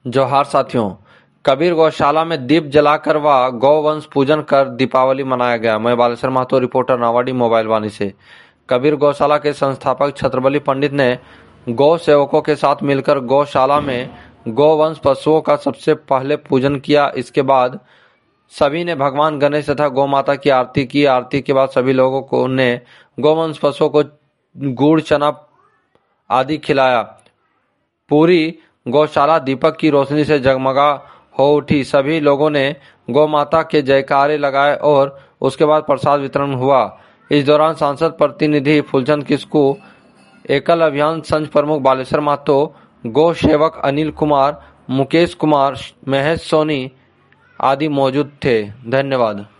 जोहार साथियों, कबीर गौशाला में दीप जलाकर व गौवंश पूजन कर दीपावली मनाया गया। मैं बालेश्वर महतो, रिपोर्टर नावाडी मोबाइल वाणी से। कबीर गौशाला के संस्थापक छत्रबली पंडित ने गौ सेवकों के साथ मिलकर गौशाला में गौवंश पशुओं का सबसे पहले पूजन किया। इसके बाद सभी ने भगवान गणेश तथा गौ माता की आरती की। आरती के बाद सभी लोगों को ने गौवंश पशुओं को गुड़, चना आदि खिलाया। पूरी गौशाला दीपक की रोशनी से जगमगा हो उठी। सभी लोगों ने गौ माता के जयकारे लगाए और उसके बाद प्रसाद वितरण हुआ। इस दौरान सांसद प्रतिनिधि फूलचंद किस्कू, एकल अभियान संघ प्रमुख बालेश्वर महतो, गौ सेवक अनिल कुमार, मुकेश कुमार, महेश सोनी आदि मौजूद थे। धन्यवाद।